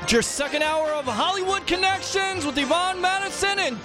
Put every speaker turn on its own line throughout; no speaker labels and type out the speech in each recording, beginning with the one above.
Your second hour of Hollywood Connections with Yvonne Madison and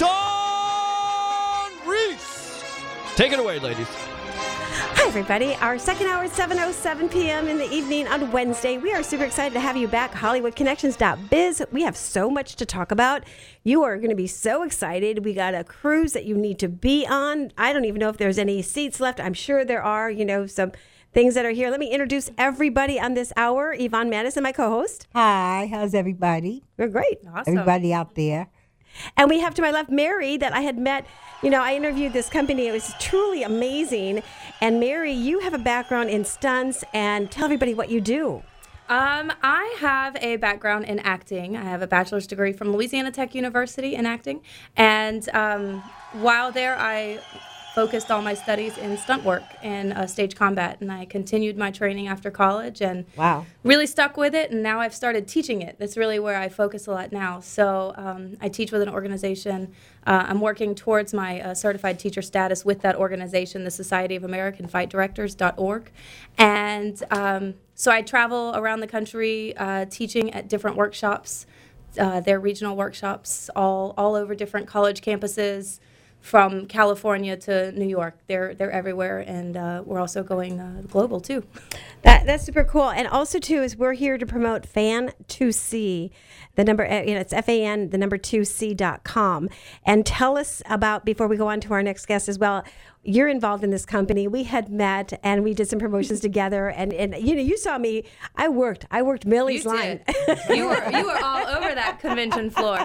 Dawn Reese. Take it away, ladies.
Hi, everybody. Our second hour is 7:07 p.m. in the evening on Wednesday. We are super excited to have you back. HollywoodConnections.biz. We have so much to talk about. You are going to be so excited. We got a cruise that you need to be on. I don't even know if there's any seats left. I'm sure there are, some things that are here. Let me introduce everybody on this hour. Yvonne Madison, my co-host.
Hi, how's everybody?
We're great.
Awesome.
Everybody out there.
And we have to my left Mary that I had met. I interviewed this company. It was truly amazing. And Mary, you have a background in stunts, and tell everybody what you do.
I have a background in acting. I have a bachelor's degree from Louisiana Tech University in acting. And while there, I focused all my studies in stunt work and stage combat. And I continued my training after college and really stuck with it. And now I've started teaching it. That's really where I focus a lot now. So I teach with an organization. I'm working towards my certified teacher status with that organization, the Society of American Fight Directors.org. And so I travel around the country teaching at different workshops. They're regional workshops all over different college campuses. From California to New York, they're everywhere, and we're also going global too.
That's super cool, and also too is we're here to promote Fan2C, the number it's FAN the number 2C.com, and tell us about before we go on to our next guest as well. You're involved in this company. We had met and we did some promotions together, and you saw me. I worked Millie's line.
You were all over that convention floor.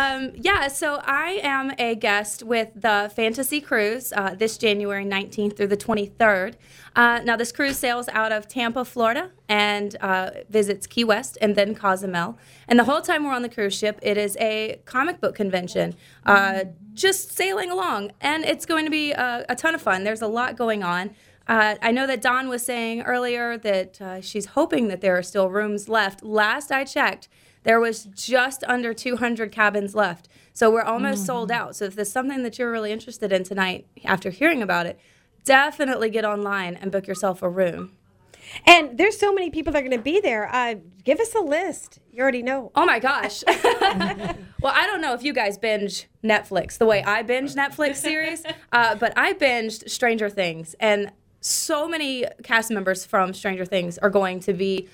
So I am a guest with the Fantasy Cruise this January 19th through the 23rd. Now this cruise sails out of Tampa, Florida, and visits Key West and then Cozumel. And the whole time we're on the cruise ship, it is a comic book convention, just sailing along. And it's going to be a ton of fun. There's a lot going on. I know that Dawn was saying earlier that she's hoping that there are still rooms left. Last I checked, there was just under 200 cabins left. So we're almost sold out. So if there's something that you're really interested in tonight after hearing about it, definitely get online and book yourself a room.
And there's so many people that are going to be there. Give us a list. You already know.
Oh, my gosh. Well, I don't know if you guys binge Netflix the way I binge Netflix series, but I binged Stranger Things. And so many cast members from Stranger Things are going to be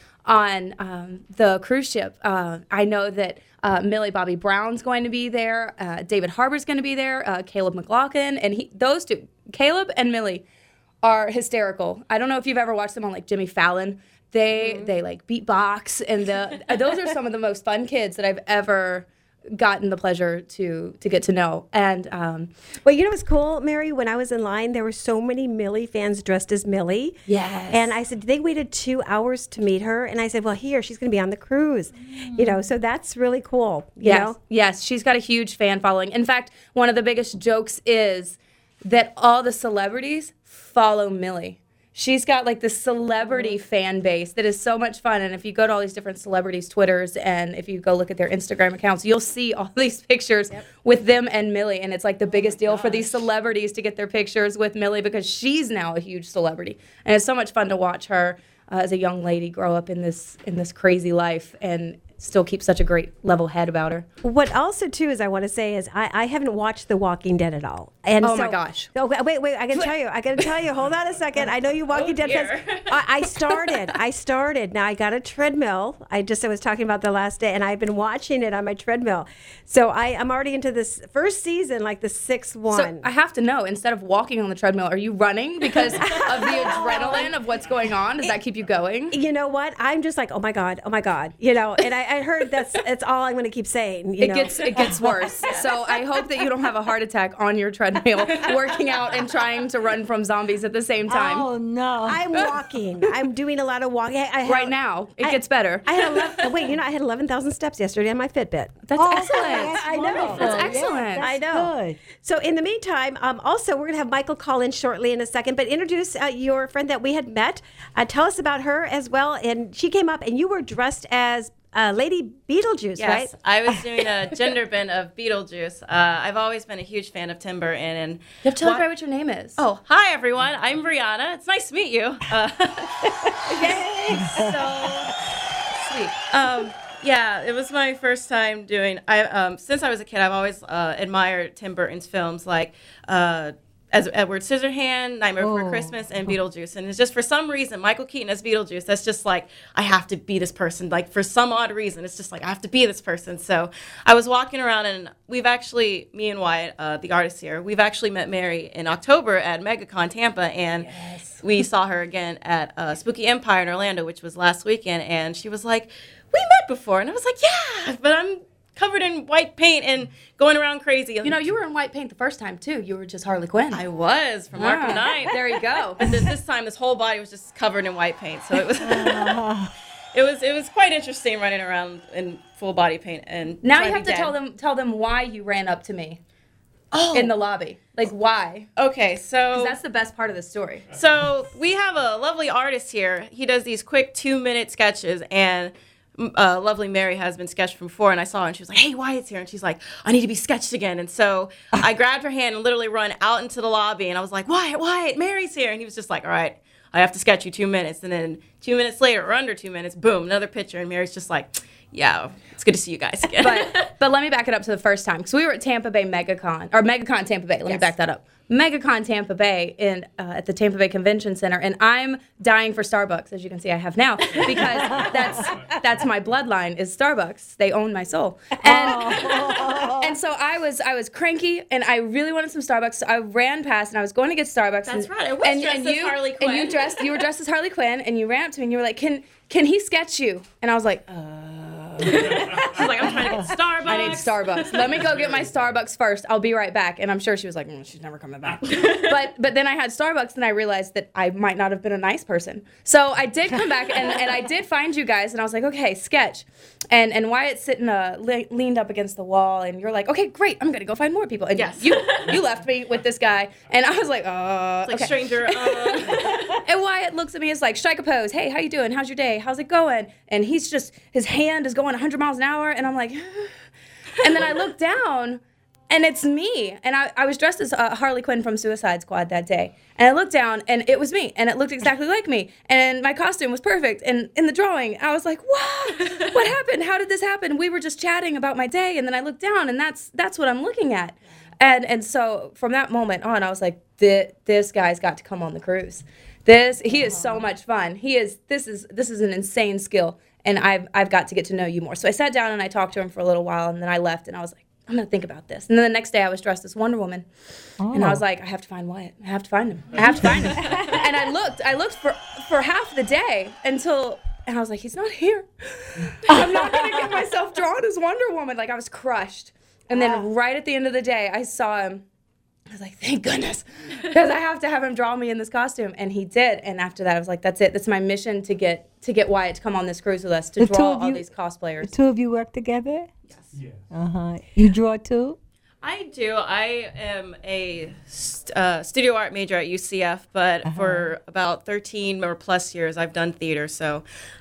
on the cruise ship. I know that Millie Bobby Brown's going to be there. David Harbour's going to be there. Caleb McLaughlin. And those two, Caleb and Millie, are hysterical. I don't know if you've ever watched them on like Jimmy Fallon. They like beatbox, and those are some of the most fun kids that I've ever gotten the pleasure to get to know. And
well, what's cool, Mary? When I was in line, there were so many Millie fans dressed as Millie.
Yes.
And I said, they waited 2 hours to meet her. And I said, well, she's going to be on the cruise. So that's really cool. You know?
Yes, she's got a huge fan following. In fact, one of the biggest jokes is that all the celebrities follow Millie. She's got like this celebrity fan base that is so much fun. And if you go to all these different celebrities' Twitters and if you go look at their Instagram accounts, you'll see all these pictures with them and Millie. And it's like the biggest deal for these celebrities to get their pictures with Millie because she's now a huge celebrity. And it's so much fun to watch her as a young lady grow up in this crazy life and still keep such a great level head about her.
What also, too, is I want to say is I haven't watched The Walking Dead at all. And
my gosh.
Oh, wait, I got to tell you. Hold on a second. I know you Walking Dead fans. I started. Now, I got a treadmill. I was talking about the last day, and I've been watching it on my treadmill. So I'm already into this first season, like the 6th one.
So I have to know, instead of walking on the treadmill, are you running because of the adrenaline of what's going on? Does that keep you going?
You know what? I'm just like, oh my God. And I heard that's all I'm going to keep saying.
It gets worse. So I hope that you don't have a heart attack on your treadmill, working out and trying to run from zombies at the same time.
Oh no!
I'm walking. I'm doing a lot of walking.
Right now, it gets better.
I had 11,000 steps yesterday on my Fitbit.
That's excellent.
I know.
That's excellent.
I know.
Good.
So in the meantime, also we're going to have Michael call in shortly in a second. But introduce your friend that we had met. Tell us about her as well. And she came up, and you were dressed as Lady Beetlejuice, right?
Yes, I was doing a gender bend of Beetlejuice. I've always been a huge fan of Tim Burton. And
you have to tell everybody what your name is.
Oh, hi everyone. I'm Brianna. It's nice to meet you.
Yay!
So sweet. Yeah, it was my first time doing. Since I was a kid, I've always admired Tim Burton's films, like as Edward Scissorhand, Nightmare Before Christmas, and Beetlejuice. And it's just for some reason, Michael Keaton as Beetlejuice. That's just like I have to be this person. Like for some odd reason, it's just like I have to be this person. So I was walking around, and we've actually, me and Wyatt, the artist here, we've actually met Mary in October at MegaCon Tampa, and we saw her again at Spooky Empire in Orlando, which was last weekend. And she was like, "We met before," and I was like, "Yeah, but I'm covered in white paint and going around crazy."
You know, you were in white paint the first time, too. You were just Harley Quinn.
I was from Arkham Knight.
There you go.
But this time, this whole body was just covered in white paint, so it was it was quite interesting running around in full body paint. And
Now you have to tell them why you ran up to me in the lobby. Like, why?
Okay, so
'Cause that's the best part of the story.
So we have a lovely artist here. He does these quick 2-minute sketches, and lovely Mary has been sketched from before, and I saw her, and she was like, "Hey, Wyatt's here," and she's like, "I need to be sketched again." And so I grabbed her hand and literally run out into the lobby, and I was like, Wyatt, Mary's here," and he was just like, "All right, I have to sketch you 2 minutes." And then 2 minutes later, or under 2 minutes, boom, another picture, and Mary's just like, "Yeah, it's good to see you guys again."
But let me back it up to the first time, because we were at Tampa Bay MegaCon, or MegaCon Tampa Bay. Let me back that up. MegaCon Tampa Bay at the Tampa Bay Convention Center, and I'm dying for Starbucks, as you can see I have now, because that's my bloodline is Starbucks. They own my soul, and so I was cranky, and I really wanted some Starbucks. So I ran past, and I was going to get Starbucks.
That's right. I was dressed as Harley Quinn.
And you were dressed as Harley Quinn, and you ran up to me, and you were like, "Can he sketch you?" And I was like,
She's like, "I'm trying to get Starbucks.
I need Starbucks. Let me go get my Starbucks first. I'll be right back." And I'm sure she was like, "She's never coming back." But then I had Starbucks, and I realized that I might not have been a nice person. So I did come back, and I did find you guys, and I was like, "Okay, sketch." And Wyatt's sitting leaned up against the wall, and you're like, "Okay, great. I'm gonna go find more people." And
yes,
you left me with this guy, and I was like,
It's like,
okay.
stranger.
And Wyatt looks at me, it's like, "Strike a pose. Hey, how you doing? How's your day? How's it going?" And he's just, his hand is going 100 miles an hour, and I'm like, and then I look down, and it's me. And I was dressed as Harley Quinn from Suicide Squad that day. And I looked down, and it was me, and it looked exactly like me. And my costume was perfect. And in the drawing, I was like, "Wow, what happened? How did this happen?" We were just chatting about my day, and then I looked down, and that's what I'm looking at. And so from that moment on, I was like, this guy's got to come on the cruise. He is so much fun. This is an insane skill, and I've got to get to know you more. So I sat down and I talked to him for a little while, and then I left, and I was like, "I'm gonna think about this." And then the next day I was dressed as Wonder Woman, and I was like, "I have to find Wyatt. I have to find him. I have to find him." And I looked for half the day and I was like, "He's not here. I'm not gonna get myself drawn as Wonder Woman." Like, I was crushed. And then right at the end of the day, I saw him. I was like, "Thank goodness," because I have to have him draw me in this costume, and he did. And after that, I was like, "That's it. That's my mission to get Wyatt to come on this cruise with us to draw all these cosplayers."
The two of you work together?
Yes.
Uh-huh. You draw too?
I do. I am a studio art major at UCF, but for about 13 or plus years, I've done theater. So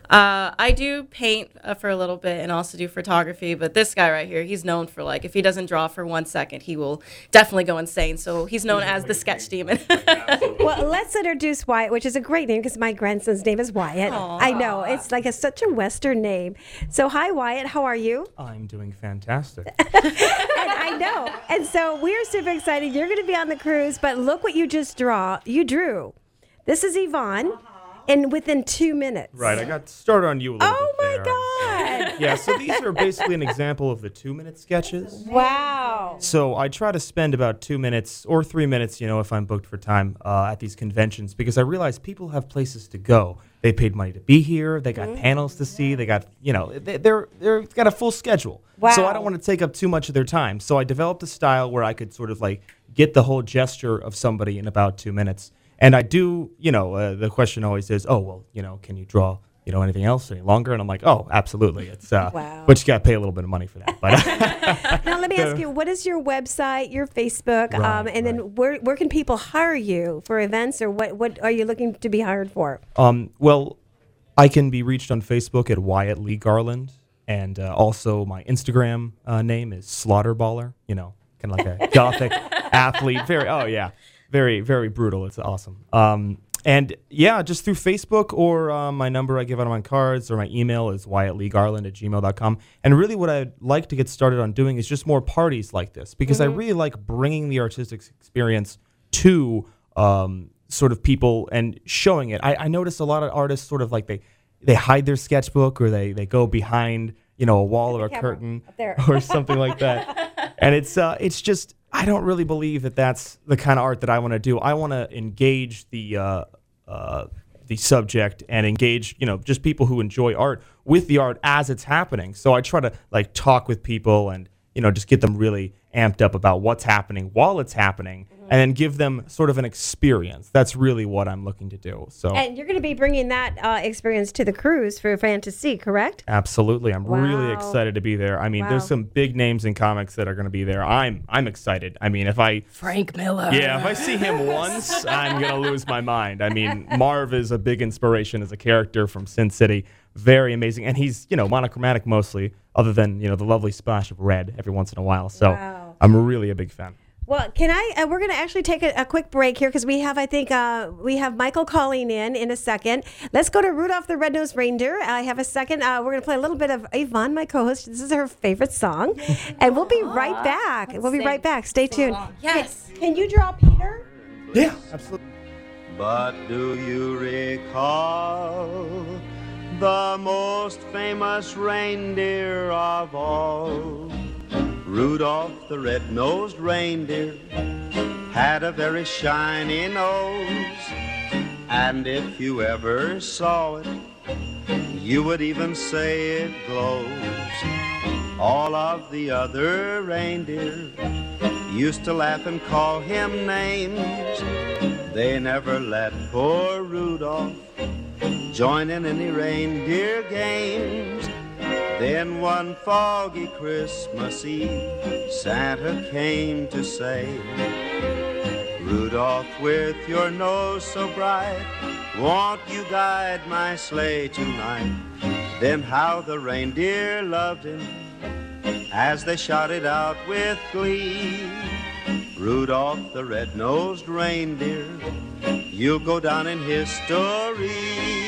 I do paint for a little bit and also do photography. But this guy right here, he's known for, like, if he doesn't draw for 1 second, he will definitely go insane. So he's known as the sketch demon.
Well, let's introduce Wyatt, which is a great name because my grandson's name is Wyatt.
Aww.
I know. It's like such a Western name. So hi, Wyatt. How are you?
I'm doing fantastic.
And I know. And so we're super excited. You're going to be on the cruise, but look what you just drew. This is Yvonne, and within 2 minutes.
Right, I got started on you a little bit
Oh, my
there.
God.
Yeah, so these are basically an example of the 2-minute sketches.
Wow.
So I try to spend about 2 minutes or 3 minutes, if I'm booked for time at these conventions, because I realize people have places to go. They paid money to be here. They got panels to see. They got, they've got a full schedule.
Wow.
So I don't want to take up too much of their time. So I developed a style where I could sort of like get the whole gesture of somebody in about 2 minutes. And I do, the question always is, "Oh, well, can you draw, anything else any longer?" And I'm like, "Oh, absolutely." It's
Wow.
But you got to pay a little bit of money for that. But
Now, let me ask you, what is your website, your Facebook,
Right,
and then where can people hire you for events, or what are you looking to be hired for?
Well, I can be reached on Facebook at Wyatt Lee Garland, and also my Instagram name is Slaughterballer. Kind of like a gothic athlete. Very, very, very brutal. It's awesome. And yeah, just through Facebook or my number I give out on my cards, or my email is wyattleegarland@gmail.com. And really what I'd like to get started on doing is just more parties like this, because I really like bringing the artistic experience to sort of people and showing it. I notice a lot of artists sort of like they hide their sketchbook, or they go behind, a wall or a curtain or something like that. And it's just, I don't really believe that that's the kind of art that I want to do. I want to engage the subject and engage, just people who enjoy art with the art as it's happening. So I try to like talk with people and, just get them really amped up about what's happening while it's happening, and then give them sort of an experience. That's really what I'm looking to do. So,
and you're going to be bringing that experience to the cruise for Fantasy, correct?
Absolutely. I'm really excited to be there. I mean, there's some big names in comics that are going to be there. I'm excited. I mean,
Frank Miller.
Yeah, if I see him once, I'm going to lose my mind. I mean, Marv is a big inspiration as a character from Sin City. Very amazing. And he's, monochromatic mostly, other than, the lovely splash of red every once in a while. So I'm really a big fan.
Well, we're going to actually take a quick break here, because we have Michael calling in a second. Let's go to Rudolph the Red-Nosed Reindeer. I have a second. We're going to play a little bit of Yvonne, my co-host. This is her favorite song. And we'll be right back. Right back. Stay tuned.
Yes.
Can you draw Peter?
Yeah, absolutely.
But do you recall the most famous reindeer of all? Rudolph the red-nosed reindeer had a very shiny nose, and if you ever saw it, you would even say it glows. All of the other reindeer used to laugh and call him names. They never let poor Rudolph join in any reindeer games. Then one foggy Christmas Eve, Santa came to say, Rudolph, with your nose so bright, won't you guide my sleigh tonight? Then how the reindeer loved him as they shouted out with glee, Rudolph the red-nosed reindeer, you'll go down in history.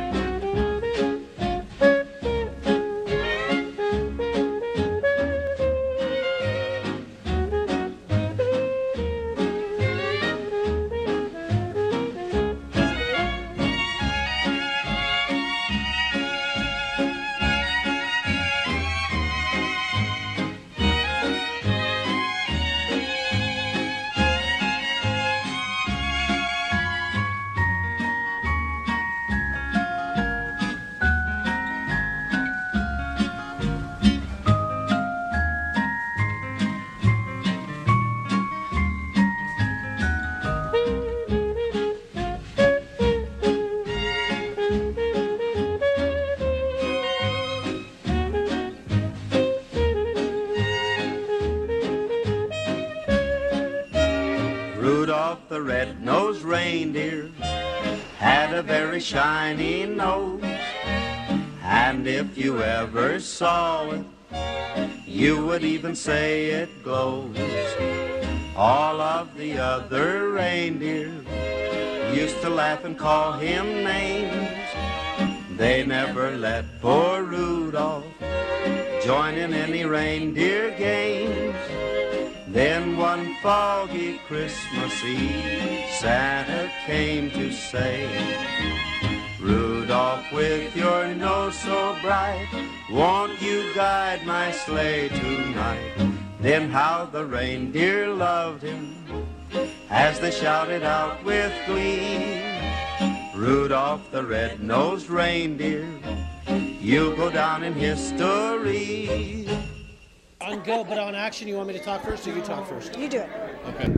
Rudolph the red-nosed reindeer had a very shiny nose, and if you ever saw it, you would even say it glows. All of the other reindeer used to laugh and call him names. They never let poor Rudolph join in any reindeer games. Then one foggy Christmas Eve, Santa came to say, Rudolph, with your nose so bright, won't you guide my sleigh tonight? Then how the reindeer loved him as they shouted out with glee, Rudolph the red-nosed reindeer, you'll go down in history.
On go, but on action, you want me to talk first, or you talk first?
You do it.
Okay.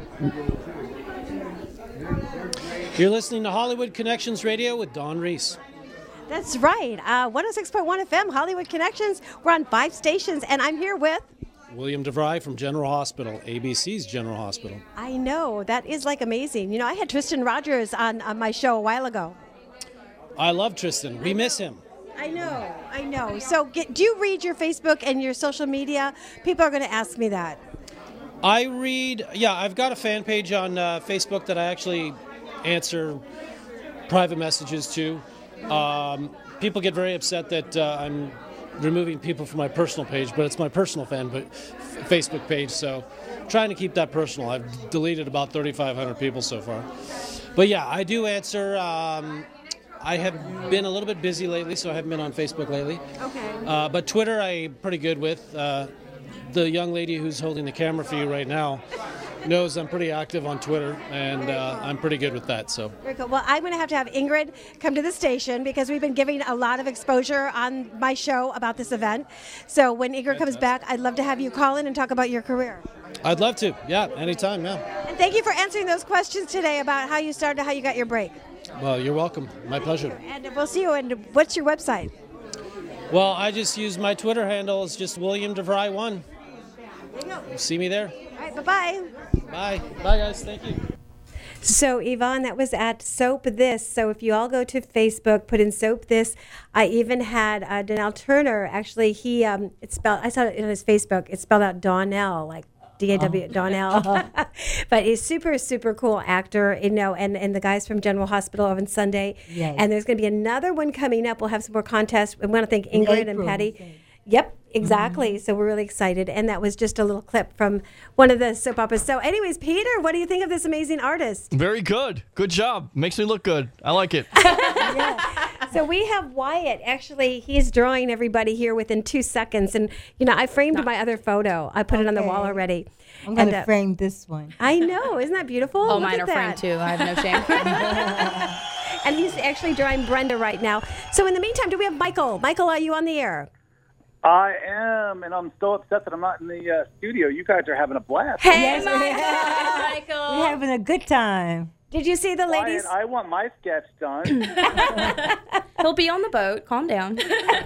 You're listening to Hollywood Connections Radio with Dawn Reese.
That's right. 106.1 FM, Hollywood Connections. We're on 5 stations, and I'm here with
William DeVry from General Hospital, ABC's General Hospital.
I know. That is like amazing. You know, I had Tristan Rogers on my show a while ago.
I love Tristan. We miss him.
I know. So do you read your Facebook and your social media? People are going to ask me that.
I read, I've got a fan page on Facebook that I actually answer private messages too. People get very upset that I'm removing people from my personal page, but it's my personal Facebook page, so trying to keep that personal. I've deleted about 3,500 people so far. But yeah, I do answer. I have been a little bit busy lately, so I haven't been on Facebook lately.
Okay.
But Twitter, I'm pretty good with. The young lady who's holding the camera for you right now knows I'm pretty active on Twitter, and I'm pretty good with that. So.
Very cool. Well, I'm going to have Ingrid come to the station because we've been giving a lot of exposure on my show about this event. So when Ingrid comes back, I'd love to have you call in and talk about your career.
I'd love to. Yeah, anytime, yeah.
And thank you for answering those questions today about how you started, how you got your break.
Well, you're welcome. My pleasure.
And we'll see you. And what's your website?
Well, I just use my Twitter handle. It's just William DeVry1.
There you go.
See me there.
All right, bye-bye.
Bye. Bye, guys. Thank you.
So, Yvonne, that was at Soap This. So if you all go to Facebook, put in Soap This. I even had Donnell Turner. Actually, he it's spelled. I saw it on his Facebook. It's spelled out Donnell, like D-A-W, Donnell. But he's super cool actor, you know. And the guys from General Hospital on Sunday.
Yes.
And there's going to be another one coming up. We'll have some more contests. We want to thank Ingrid and Patty. Yep, exactly. So we're really excited. And that was just a little clip from one of the soap operas. So anyways, Peter, what do you think of this amazing artist?
Very good. Good job. Makes me look good. I like it.
So we have Wyatt. Actually, he's drawing everybody here within 2 seconds. And, you know, I framed my other photo. I put it on the wall already.
I'm going to frame this one.
I know. Isn't that beautiful?
Oh,
Look
mine
at
are
that.
framed too. I have no shame.
And he's actually drawing Brenda right now. So in the meantime, do we have Michael? Michael, are you on the air?
I am, and I'm still upset that I'm not in the studio. You guys are having a blast.
Hey,
Michael.
We're having a good time.
Did you see the ladies?
I want my sketch done.
He'll be on the boat. Calm down.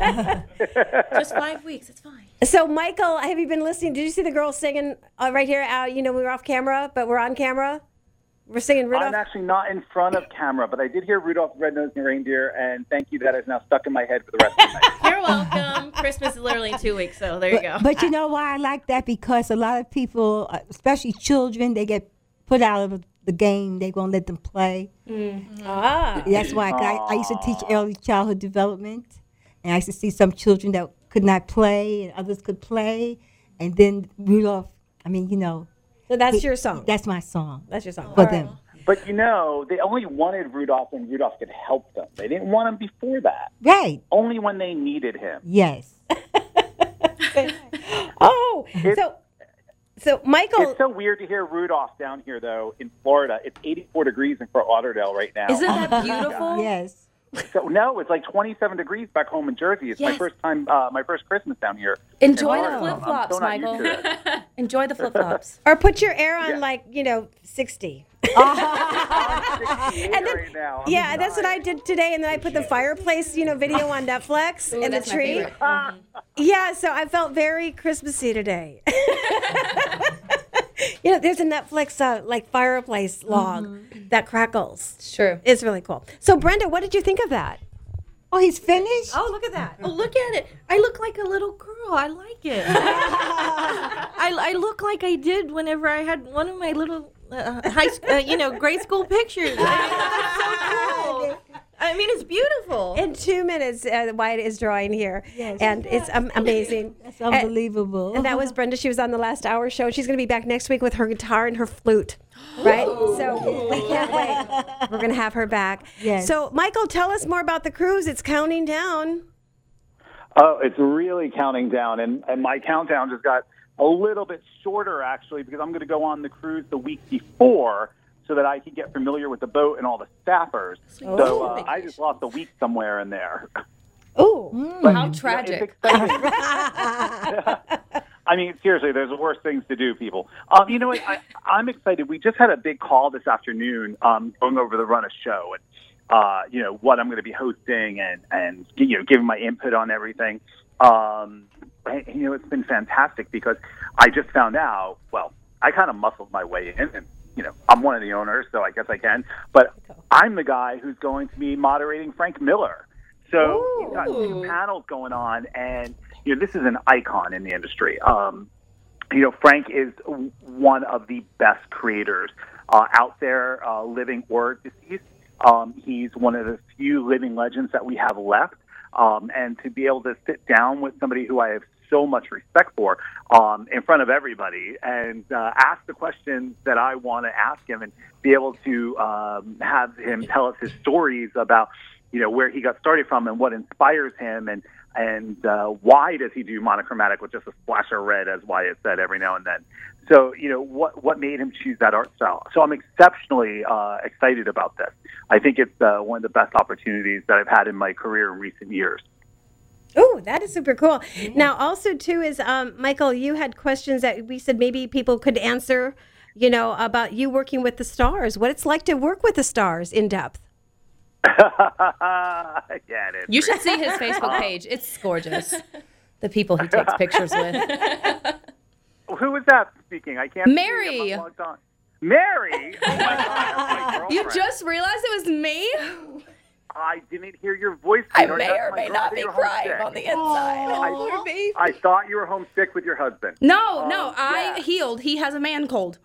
Just 5 weeks. It's fine.
So, Michael, have you been listening? Did you see the girls singing right here? You know, we were off camera, but we're on camera. We're singing Rudolph.
I'm actually not in front of camera, but I did hear Rudolph the Red-Nosed Reindeer, and thank you. That is now stuck in my head for the rest of the night.
You're welcome. Christmas is literally in 2 weeks, so there you go.
But you know why I like that? Because a lot of people, especially children, they get put out of the game. They won't let them play. That's why I used to teach early childhood development, and I used to see some children that could not play and others could play. And then Rudolph, I mean, you know.
So that's your song.
That's my song.
That's your song.
For them.
But, you know, they only wanted Rudolph when Rudolph could help them. They didn't want him before that.
Right.
Only when they needed him.
Yes.
So Michael.
It's so weird to hear Rudolph down here, though, in Florida. It's 84 degrees in Fort Lauderdale right now.
Isn't that beautiful?
Yes.
So, no, it's like 27 degrees back home in Jersey. It's my first time, my first Christmas down here.
Enjoy the
I'm
flip-flops,
still not used
Michael.
to it.
Enjoy the flip-flops.
Or put your air on, like, you know, 60.
I'm 68
And then-
right now.
Yeah, that's what I did today. And then I put the fireplace, you know, video on Netflix
Ooh,
and the
that's my
tree.
favorite.
Yeah, so I felt very Christmassy today. You know, there's a Netflix like fireplace log that crackles.
It's true.
It's really cool. So, Brenda, what did you think of that?
Oh, he's finished?
Oh, look at that.
Oh, look at it. I look like a little girl. I like it. I look like I did whenever I had one of my little grade school pictures. That's so cool. I mean, it's beautiful.
In 2 minutes, Wyatt is drawing here.
Yes.
And it's amazing.
That's unbelievable.
And that was Brenda. She was on the last hour show. She's going to be back next week with her guitar and her flute. Right? So we can't wait. We're going to have her back.
Yes.
So, Michael, tell us more about the cruise. It's counting down.
Oh, it's really counting down. And my countdown just got a little bit shorter, actually, because I'm going to go on the cruise the week before so that I can get familiar with the boat and all the staffers. So I just lost a week somewhere in there.
Oh,
How tragic.
It's exciting. I mean, seriously, there's worse things to do, people. You know what? I'm excited. We just had a big call this afternoon going over the run of show and, you know, what I'm going to be hosting and you know, giving my input on everything. And, you know, it's been fantastic because I just found out, well, I kind of muscled my way in and, you know, I'm one of the owners, so I guess I can. But I'm the guy who's going to be moderating Frank Miller. So you've got two panels going on, and, you know, this is an icon in the industry. Frank is one of the best creators out there, living or deceased. He's one of the few living legends that we have left. And to be able to sit down with somebody who I have so much respect for in front of everybody and ask the questions that I want to ask him and be able to have him tell us his stories about, where he got started from and what inspires him and why does he do monochromatic with just a splash of red, as Wyatt said, every now and then. So, what made him choose that art style? So I'm exceptionally excited about this. I think it's one of the best opportunities that I've had in my career in recent years.
Oh, that is super cool. Now, also, too, is, Michael, you had questions that we said maybe people could answer, about you working with the stars, what it's like to work with the stars in depth.
Yeah, it is.
You should see his Facebook page. It's gorgeous. The people he takes pictures with.
Who was that speaking? I can't.
Mary.
Mary. Oh my God, that's my
You just realized it was me?
I didn't hear your voice.
I may or may not be crying on the inside.
I thought you were homesick with your husband.
No, I healed. He has a man cold.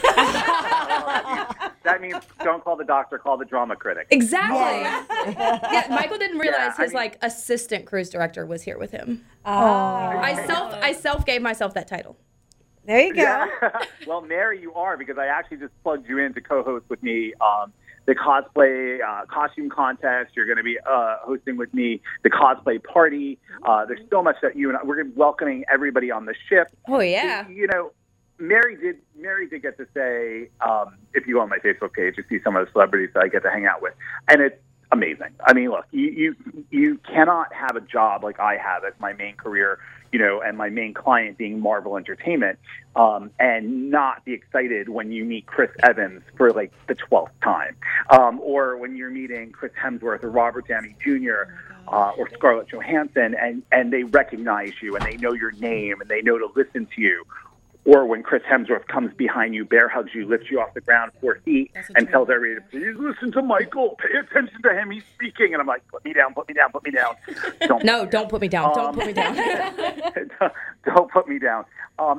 That means don't call the doctor, call the drama critic.
Exactly. Yeah, Michael didn't realize his assistant cruise director was here with him. I self gave myself that title.
There you go.
Yeah. Well, Mary, you are, because I actually just plugged you in to co-host with me the cosplay costume contest. You're going to be hosting with me the cosplay party. There's so much that you and I, we're welcoming everybody on the ship.
Oh, yeah.
Mary did get to say, if you go on my Facebook page, you see some of the celebrities that I get to hang out with. And it's amazing. I mean, look, you cannot have a job like I have as my main career, and my main client being Marvel Entertainment, and not be excited when you meet Chris Evans for like the 12th time, or when you're meeting Chris Hemsworth or Robert Downey Jr. Or Scarlett Johansson, and they recognize you and they know your name and they know to listen to you. Or when Chris Hemsworth comes behind you, bear hugs you, lifts you off the ground 4 feet, and tells everybody, please listen to Michael, pay attention to him, he's speaking. And I'm like, put me down, put me down, put me down.
Don't put me down. Don't put me down.
Don't put me down.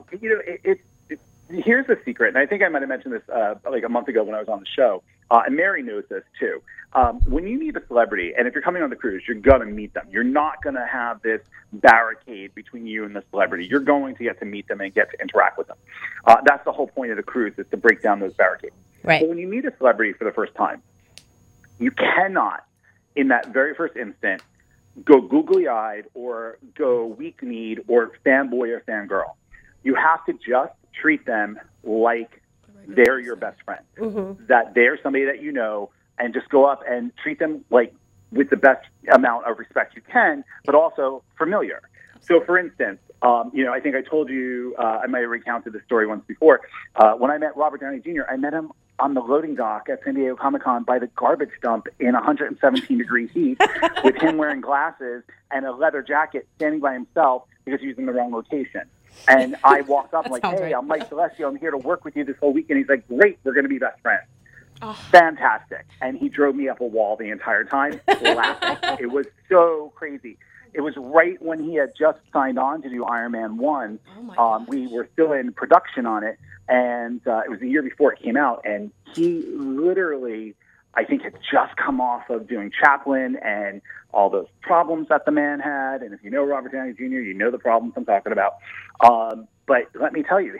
Here's the secret, and I think I might have mentioned this like a month ago when I was on the show, and Mary knows this too. When you meet a celebrity, and if you're coming on the cruise, you're going to meet them. You're not going to have this barricade between you and the celebrity. You're going to get to meet them and get to interact with them. That's the whole point of the cruise, is to break down those barricades.
Right.
But when you meet a celebrity for the first time, you cannot, in that very first instant, go googly-eyed or go weak-kneed or fanboy or fangirl. You have to just treat them like they're your best friend, that they're somebody that you know, and just go up and treat them like with the best amount of respect you can, but also familiar. So, for instance, I think I told you, I might have recounted this story once before. When I met Robert Downey Jr., I met him on the loading dock at San Diego Comic-Con by the garbage dump in 117-degree heat with him wearing glasses and a leather jacket, standing by himself because he was in the wrong location. And I walked up, I'm like, hey, I'm Mike Celestio. I'm here to work with you this whole weekend. He's like, great, we're going to be best friends. Oh. Fantastic. And he drove me up a wall the entire time, laughing. It was so crazy. It was right when he had just signed on to do Iron Man 1. We were still in production on it, and it was the year before it came out. And he literally, I think, had just come off of doing Chaplin and all those problems that the man had. And if you know Robert Downey Jr., you know the problems I'm talking about. But let me tell you,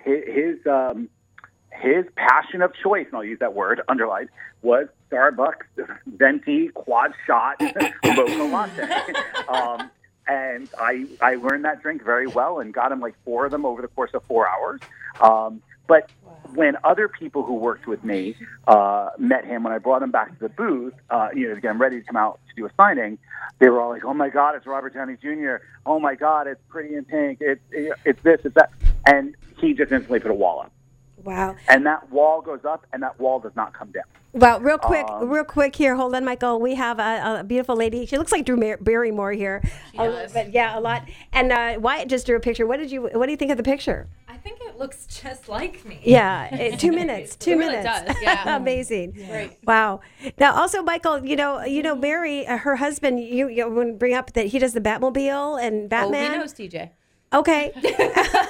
his passion of choice, and I'll use that word, underlined, was Starbucks venti quad shot mocha latte. And I learned that drink very well and got him like 4 of them over the course of 4 hours. But when other people who worked with me met him, when I brought him back to the booth, to get him ready to come out to do a signing, they were all like, oh, my God, it's Robert Downey Jr. Oh, my God, it's Pretty in Pink. It's this, it's that. And he just instantly put a wall up.
Wow.
And that wall goes up, and that wall does not come down.
Well, real quick here. Hold on, Michael. We have a beautiful lady. She looks like Drew Barrymore here. She does. But yeah, a lot. And Wyatt just drew a picture. What do you think of the picture?
I think it looks just like me.
Yeah, 2 minutes. 2 minutes.
Really does. Yeah.
Amazing.
Yeah. Right.
Wow. Now, also, Michael, Mary, her husband. You want to bring up that he does the Batmobile and Batman.
Oh, he knows TJ.
Okay.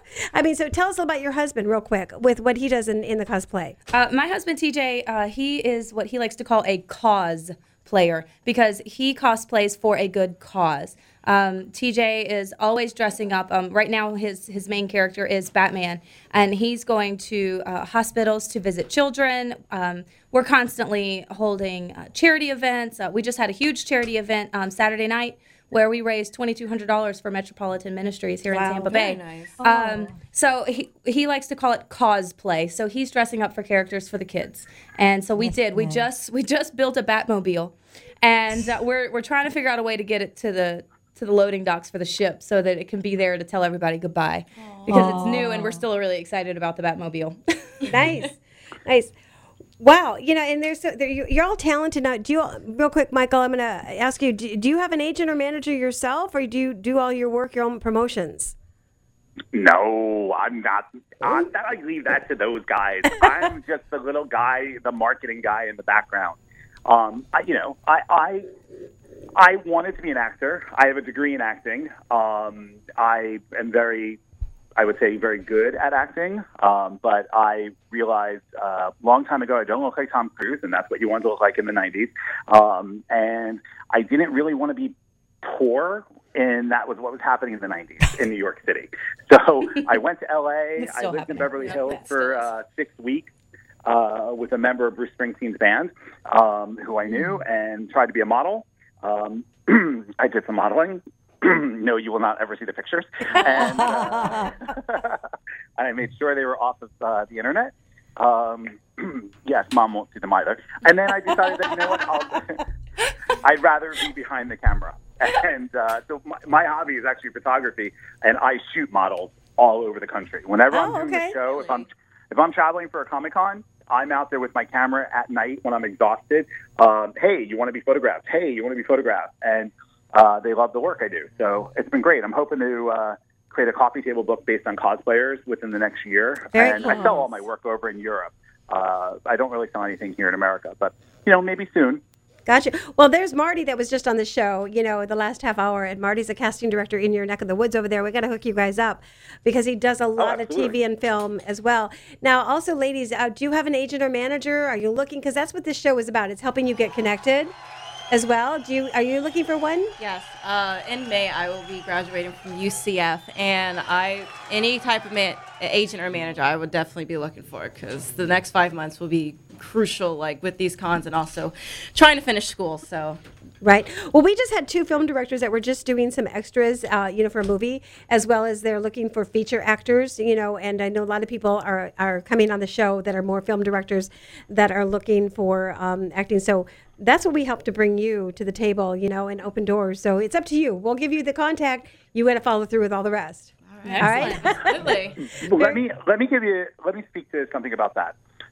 I mean, so tell us about your husband real quick with what he does in the cosplay.
My husband, TJ, he is what he likes to call a cause player because he cosplays for a good cause. TJ is always dressing up. Right now, his main character is Batman, and he's going to hospitals to visit children. We're constantly holding charity events. We just had a huge charity event Saturday night where we raised $2,200 for Metropolitan Ministries here in Tampa Bay.
Nice.
So he likes to call it cosplay. So he's dressing up for characters for the kids, and so we did. Nice. We just built a Batmobile, and we're trying to figure out a way to get it to the loading docks for the ship so that it can be there to tell everybody goodbye because it's new and we're still really excited about the Batmobile.
Nice. Wow, and you're all talented now. Real quick, Michael, I'm going to ask you, do you have an agent or manager yourself, or do you do all your work, your own promotions?
No, I'm not. I leave that to those guys. I'm just the little guy, the marketing guy in the background. I wanted to be an actor. I have a degree in acting. I am very good at acting. But I realized a long time ago I don't look like Tom Cruise, and that's what you wanted to look like in the 90s. And I didn't really want to be poor, and that was what was happening in the 90s in New York City. So I went to L.A. I lived in Beverly Hills for 6 weeks with a member of Bruce Springsteen's band who I knew and tried to be a model. I did some modeling. No, you will not ever see the pictures. And I made sure they were off of the internet. Yes, Mom won't see them either. And then I decided that, you know what, I'd rather be behind the camera. And so my hobby is actually photography, and I shoot models all over the country. Whenever I'm doing a show, if I'm traveling for a Comic-Con, I'm out there with my camera at night when I'm exhausted. Hey, you want to be photographed? Hey, you want to be photographed? And they love the work I do. So it's been great. I'm hoping to create a coffee table book based on cosplayers within the next year. Very cool. I sell all my work over in Europe. I don't really sell anything here in America, but, maybe soon.
Gotcha. Well, there's Marty that was just on the show, the last half hour, and Marty's a casting director in your neck of the woods over there. We got to hook you guys up because he does a lot of TV and film as well. Now, also, ladies, do you have an agent or manager? Are you looking? Because that's what this show is about. It's helping you get connected as well. Are you looking for one?
Yes. In May, I will be graduating from UCF, and any type of agent or manager I would definitely be looking for because the next 5 months will be crucial, like with these cons and also trying to finish school. So.
Right. Well, we just had 2 film directors that were just doing some extras, for a movie, as well as they're looking for feature actors, and I know a lot of people are coming on the show that are more film directors that are looking for acting. So that's what we help to bring you to the table, and open doors. So it's up to you. We'll give you the contact. You got to follow through with all the rest.
All right. Absolutely.
Well, let me speak to something about that.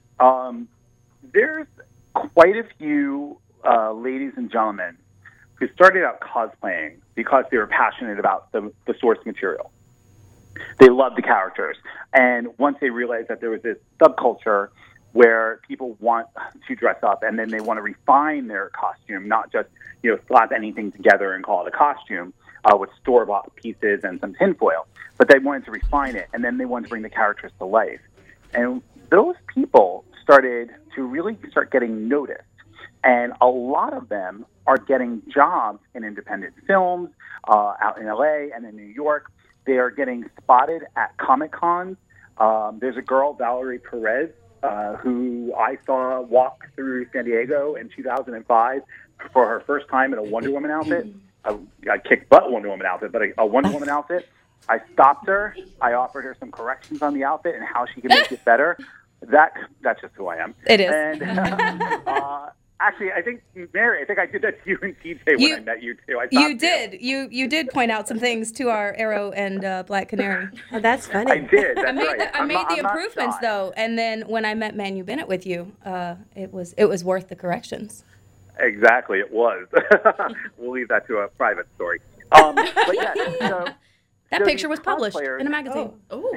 There's quite a few ladies and gentlemen who started out cosplaying because they were passionate about the source material. They loved the characters. And once they realized that there was this subculture where people want to dress up and then they want to refine their costume, not just, slap anything together and call it a costume with store-bought pieces and some tinfoil, but they wanted to refine it, and then they wanted to bring the characters to life. And those people started to really start getting noticed. And a lot of them are getting jobs in independent films out in LA and in New York. They are getting spotted at Comic-Cons. There's a girl, Valerie Perez, who I saw walk through San Diego in 2005 for her first time in a Wonder Woman outfit. A kick-butt Wonder Woman outfit, but a Wonder Woman outfit. I stopped her. I offered her some corrections on the outfit and how she could make it better. That's just who I am.
It is.
And actually, I think, Mary, I did that to you and TJ when I met you, too.
You did. You did point out some things to our Arrow and Black Canary.
Oh, that's funny.
I did. That's
I made the improvements, though, and then when I met Manu Bennett with you, it was worth the corrections.
Exactly, it was. We'll leave that to a private story. But yeah,
that picture was published in a magazine.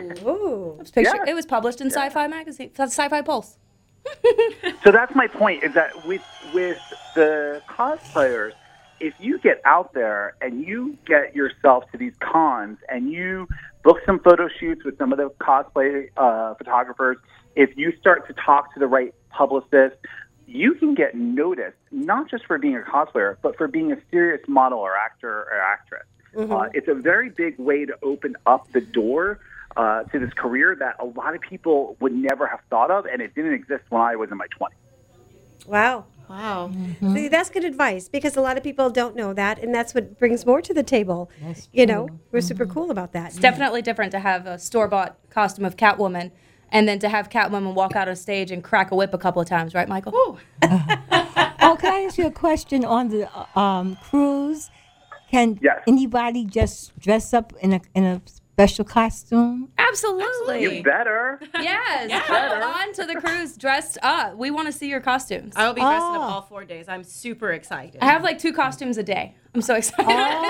It was published in Sci-Fi magazine, Sci-Fi Pulse.
So that's my point, is that with the cosplayers, if you get out there and you get yourself to these cons and you book some photo shoots with some of the cosplay photographers, if you start to talk to the right publicist, you can get noticed, not just for being a cosplayer, but for being a serious model or actor or actress. It's a very big way to open up the door to this career that a lot of people would never have thought of, and it didn't exist when I was in my 20s.
Wow.
Wow.
See, that's good advice because a lot of people don't know that, and that's what brings more to the table. We're super cool about that.
It's definitely different to have a store-bought costume of Catwoman and then to have Catwoman walk out on stage and crack a whip a couple of times, right, Michael?
Oh, can I ask you a question on the cruise? Can anybody just dress up in a special costume?
Absolutely.
You better.
Yes. Go on to the cruise dressed up. We want to see your costumes.
I will be dressing up all 4 days. I'm super excited.
I have like 2 costumes a day. I'm so excited.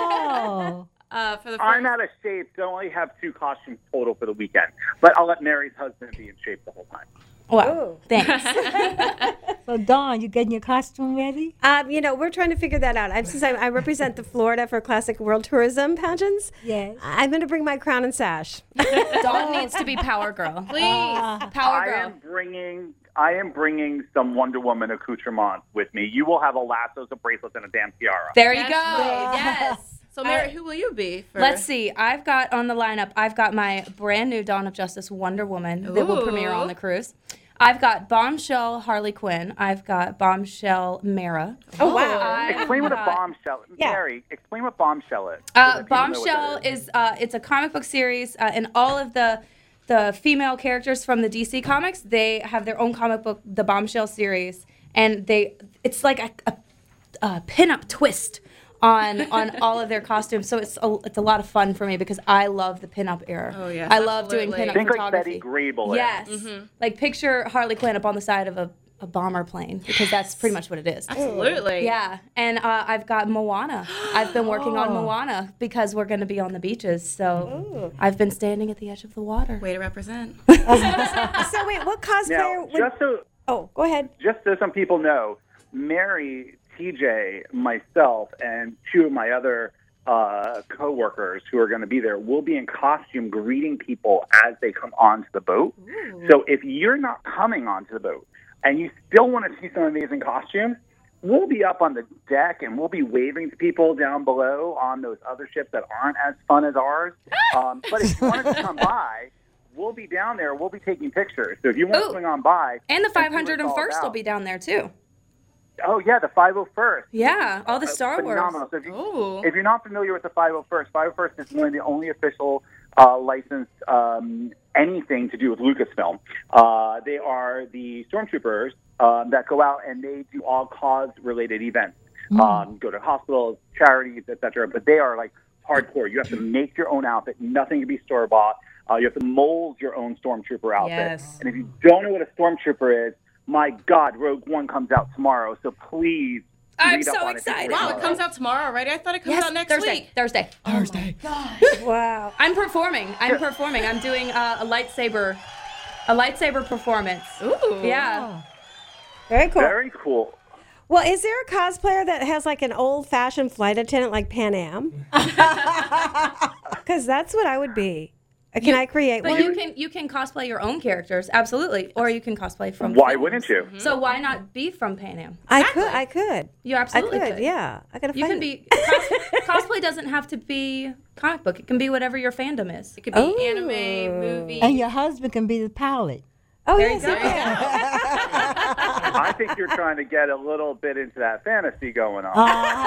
For the
I'm out of shape, so I only have 2 costumes total for the weekend. But I'll let Mary's husband be in shape the whole time.
Wow. Thanks.
So, Dawn, you getting your costume ready?
We're trying to figure that out. Since I represent the Florida for Classic World Tourism pageants, I'm going to bring my crown and sash.
Dawn needs to be Power Girl. Please. Power Girl.
I am bringing some Wonder Woman accoutrements with me. You will have a lasso, some bracelets, and a damn tiara.
There you go. Yes.
So, Mary, who will you be?
Let's see. I've got on the lineup, I've got my brand new Dawn of Justice Wonder Woman that will premiere on the cruise. I've got Bombshell Harley Quinn. I've got Bombshell Mara.
Oh, wow.
Explain what a bombshell is. Mary, explain what Bombshell is.
Bombshell is it's a comic book series, and all of the female characters from the DC comics, they have their own comic book, the Bombshell series, and it's like a pin-up twist on all of their costumes. So it's a lot of fun for me because I love the pinup era.
Oh, yes.
I love doing pinup
Think
photography.
like Betty Grable.
Yes. Like picture Harley Quinn up on the side of a bomber plane because that's pretty much what it is.
Absolutely.
Yeah. And I've got Moana. I've been working on Moana because we're going to be on the beaches. So I've been standing at the edge of the water.
Way to represent.
So wait, what cosplayer
Now,
go ahead.
Just so some people know, Mary, TJ, myself, and 2 of my other co-workers who are going to be there will be in costume greeting people as they come onto the boat. So if you're not coming onto the boat and you still want to see some amazing costumes, we'll be up on the deck and we'll be waving to people down below on those other ships that aren't as fun as ours. But if you want to come by, we'll be down there. We'll be taking pictures. So if you want to swing on by.
And the 501st will be down there, too.
Oh, yeah, the 501st.
Yeah, all the Star Wars.
Phenomenal. So if you're not familiar with the 501st, 501st is one of the only official licensed anything to do with Lucasfilm. They are the stormtroopers that go out and they do all cause-related events. Go to hospitals, charities, etc. But they are like hardcore. You have to make your own outfit. Nothing can be store-bought. You have to mold your own stormtrooper outfit.
Yes.
And if you don't know what a stormtrooper is, my God, Rogue One comes out tomorrow, so please
I'm so excited.
Wow, it comes out tomorrow already? I thought it comes out next week.
Thursday.
Oh
my
God.
Wow.
I'm performing. I'm doing a lightsaber performance.
Ooh.
Yeah.
Very cool.
Very cool.
Well, is there a cosplayer that has like an old-fashioned flight attendant like Pan Am? Because that's what I would be. Can I create
but
one?
you can cosplay your own characters, absolutely, or you can cosplay from.
Why
films.
wouldn't you?
So why not be from Pan Am?
I could.
You absolutely
could. Yeah, I gotta.
You
find
can be cosplay doesn't have to be comic book. It can be whatever your fandom is.
It could be anime, movie.
And your husband can be the pilot.
Oh,
there
yes,
you go.
I think you're trying to get a little bit into that fantasy going on.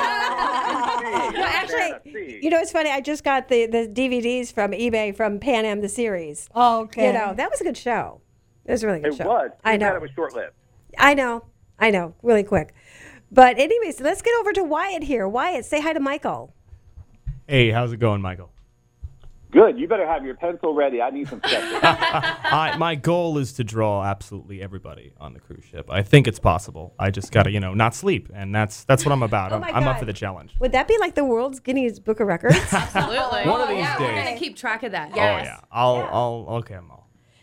Well, actually, you know, it's funny. I just got the DVDs from eBay from Pan Am, the series.
Oh, okay.
You know, that was a good show. It was a really good
It
show.
was.
I know.
It was short-lived.
I know. Really quick. But anyways, let's get over to Wyatt here. Wyatt, say hi to Michael.
Hey, how's it going, Michael?
Good. You better have your pencil ready. I need some sketches.
My goal is to draw absolutely everybody on the cruise ship. I think it's possible. I just gotta, not sleep, and that's what I'm about. I'm up for the challenge.
Would that be like the world's Guinness Book of Records?
Absolutely.
One of these
We're
days.
gonna keep track of that.
Yes. Oh yeah. I'll okay. I'm all.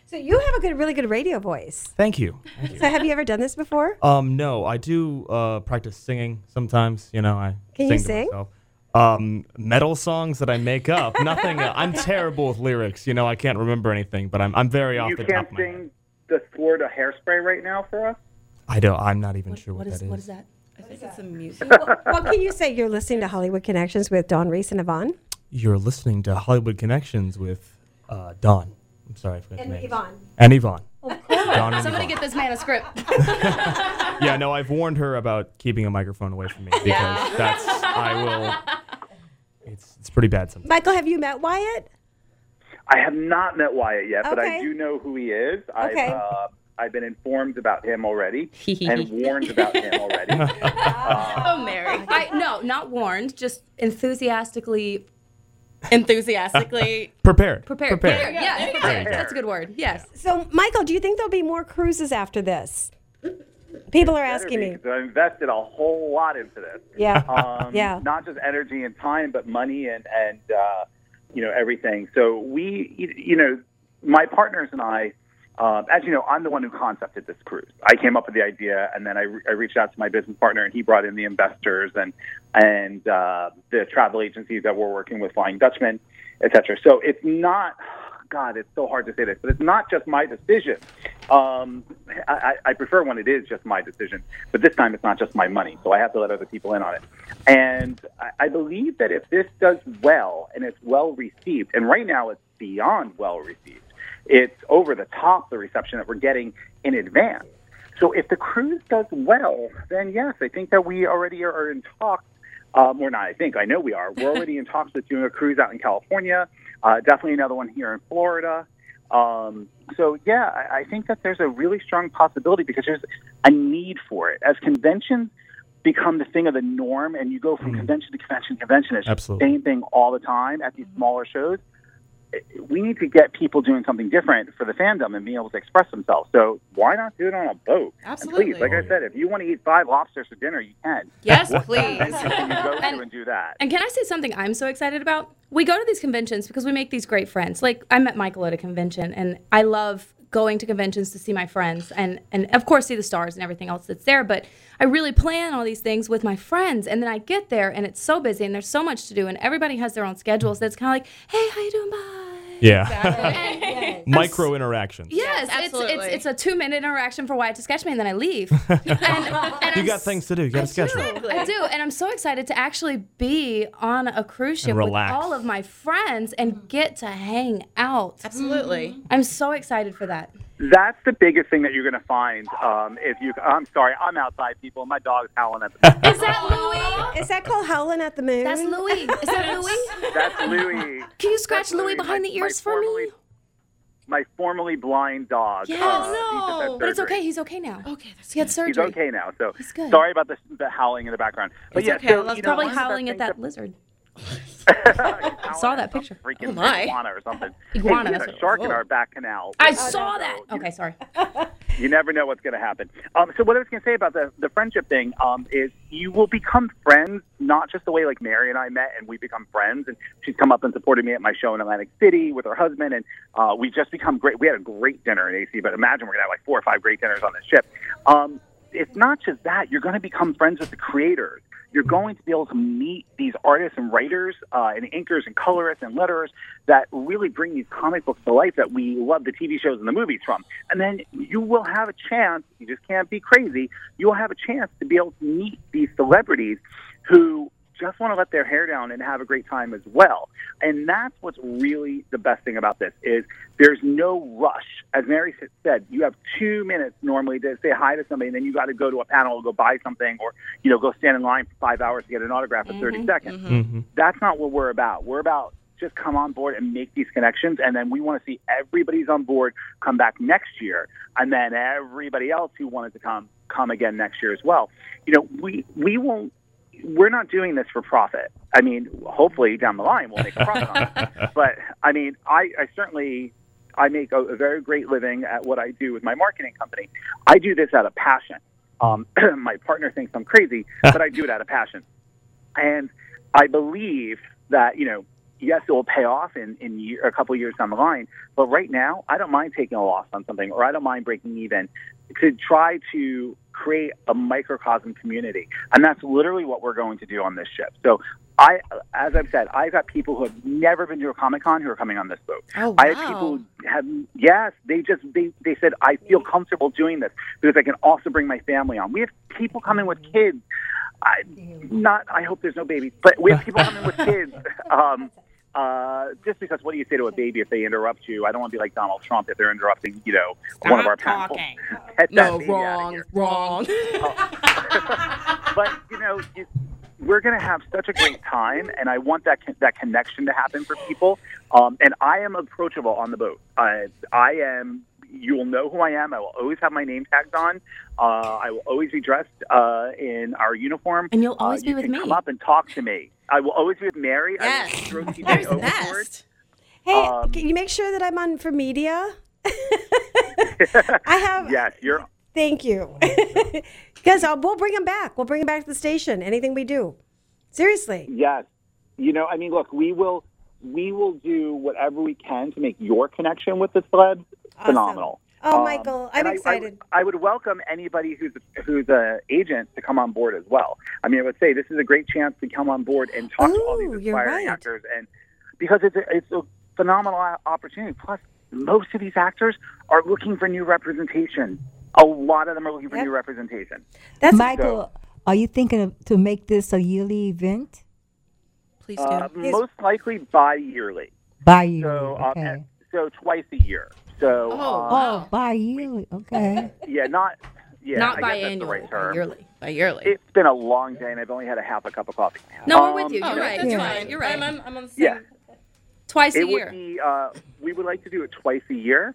So you have a really good radio voice.
Thank you.
So have you ever done this before?
No, I do practice singing sometimes. I
Can
sing
you
to
sing?
myself. Metal songs that I make up. Nothing. I'm terrible with lyrics. I can't remember anything, but I'm very off the top of my head.
You can't sing the Florida Hairspray right now for us?
I'm not even sure what that is.
What is that?
I think it's a music.
What can you say? You're listening to Hollywood Connections with Dawn Reese and Yvonne.
You're listening to Hollywood Connections with Dawn. I'm sorry, I forgot the
And
name.
Yvonne.
And Yvonne. Dawn and
Somebody
Yvonne.
get this man a script.
Yeah, no, I've warned her about keeping a microphone away from me because I will. It's pretty bad sometimes.
Michael, have you met Wyatt?
I have not met Wyatt yet, but
Okay.
I do know who he is.
Okay.
I've been informed about him already and warned about him already.
Oh, Mary.
No, not warned, just enthusiastically
Enthusiastically.
Prepared.
prepared.
There
Yeah,
you go.
prepared. That's a good word. Yes.
So, Michael, do you think there'll be more cruises after this? People are asking me.
I invested a whole lot into this.
Yeah. Yeah.
Not just energy and time, but money and everything. So my partners and I, as you know, I'm the one who concepted this cruise. I came up with the idea, and then I reached out to my business partner, and he brought in the investors and the travel agencies that we're working with, Flying Dutchman, et cetera. So it's not, God, it's so hard to say this, but it's not just my decision. I prefer when it is just my decision, but this time it's not just my money, so I have to let other people in on it. And I believe that if this does well and it's well received, and right now it's beyond well received, it's over the top, the reception that we're getting in advance. So if the cruise does well, then yes, I think that we already are in talks. We're not, I know we are. We're already in talks with doing a cruise out in California, definitely another one here in Florida. So, yeah, I think that there's a really strong possibility because there's a need for it. As conventions become the thing of the norm and you go from convention to convention to convention, it's the same thing all the time at these smaller shows. We need to get people doing something different for the fandom and being able to express themselves. So why not do it on a boat?
Absolutely.
And please, like I said, if you want to eat 5 lobsters for dinner, you can.
Yes,
What
please.
convention can you go to and do that?
And can I say something I'm so excited about? We go to these conventions because we make these great friends. Like, I met Michael at a convention, and I love going to conventions to see my friends and of course see the stars and everything else that's there, but I really plan all these things with my friends, and then I get there and it's so busy and there's so much to do and everybody has their own schedules that's kind of like, hey, how you doing, bye.
Yeah. Micro interactions.
Yes,
absolutely.
it's a 2-minute interaction for Wyatt to sketch me, and then I leave. and
You got things to do. You got a schedule.
I do, and I'm so excited to actually be on a cruise ship
And
with
relax.
all of my friends and get to hang out.
Absolutely.
I'm so excited for that.
That's the biggest thing that you're going to find. I'm sorry, I'm outside, people. My dog's howling at the moon.
Is that Louie?
Is that called Howling at the Moon?
That's Louie. Is that Louie?
That's Louie.
Can you scratch
That's
Louie behind the ears for me?
My formerly blind dog.
Yes.
he's just had
But it's
surgery.
okay. He's okay now.
Okay, that's
He had surgery.
He's okay now. So
He's good.
sorry about the howling in the background. But
It's
yeah,
okay.
so,
Let's
you know,
Probably
one of the
howling
best
at
things
that lizard.
Saw
that picture.
Freaking
my.
iguana or something.
Iguana,
Hey, we
that's
had a
what-
shark in our back canal.
I saw that.
So,
Okay, sorry.
You never know what's going to happen. So what I was going to say about the friendship thing is you will become friends, not just the way like Mary and I met and we become friends. And she's come up and supported me at my show in Atlantic City with her husband. And we just become great. We had a great dinner in AC, but imagine we're going to have like 4 or 5 great dinners on this ship. It's not just that. You're going to become friends with the creators. You're going to be able to meet these artists and writers and inkers and colorists and letterers that really bring these comic books to life that we love the TV shows and the movies from. And then you will have a chance, you just can't be crazy, you will have a chance to be able to meet these celebrities who just want to let their hair down and have a great time as well. And that's what's really the best thing about this is there's no rush. As Mary said, you have 2 minutes normally to say hi to somebody, and then you got to go to a panel or go buy something or, go stand in line for 5 hours to get an autograph in 30 seconds.
Mm-hmm.
That's not what we're about. We're about just come on board and make these connections, and then we want to see everybody's on board come back next year, and then everybody else who wanted to come again next year as well. We won't. We're not doing this for profit. I mean, hopefully down the line we'll make a profit on it. But I mean, I make a very great living at what I do with my marketing company. I do this out of passion. My partner thinks I'm crazy, but I do it out of passion. And I believe that, yes, it will pay off in a couple of years down the line. But right now, I don't mind taking a loss on something, or I don't mind breaking even to try to create a microcosm community. And that's literally what we're going to do on this ship. So as I've said, I've got people who have never been to a Comic-Con who are coming on this boat.
Oh, wow.
I have people who have, yes, they said, I feel comfortable doing this because I can also bring my family on. We have people coming with kids. I hope there's no babies, but we have people coming with kids. Just because what do you say to a baby if they interrupt you? I don't want to be like Donald Trump if they're interrupting, one of our panels.
No, wrong.
But, we're going to have such a great time, and I want that connection to happen for people. And I am approachable on the boat. You will know who I am. I will always have my name tags on. I will always be dressed in our uniform.
And you'll always be with me.
Come up and talk to me. I will always be with Mary.
Yes.
I will throw TJ overboard.
Hey, can you make sure that I'm on for media? I have.
Yes, you're.
Thank you. Because we'll bring him back. We'll bring him back to the station. Anything we do. Seriously.
Yes. Look, we will do whatever we can to make your connection with the celebs phenomenal.
Oh, Michael, I'm excited.
I would welcome anybody who's an agent to come on board as well. I would say this is a great chance to come on board and talk to all these aspiring actors, and because it's a phenomenal opportunity. Plus, most of these actors are looking for new representation. A lot of them are looking for new representation.
That's Michael, are you thinking to make this a yearly event?
Please do.
Most likely bi-yearly.
Bi-yearly, okay.
So twice a year. So
bi-yearly, okay.
Not
biannually,
I guess that's the right term.
Bi-yearly.
It's been a long day, and I've only had a half a cup of coffee.
No, we're with you. You're right.
That's
You're
fine.
right. You're right.
I'm on the same.
Twice a year.
Would be, we would like to do it twice a year.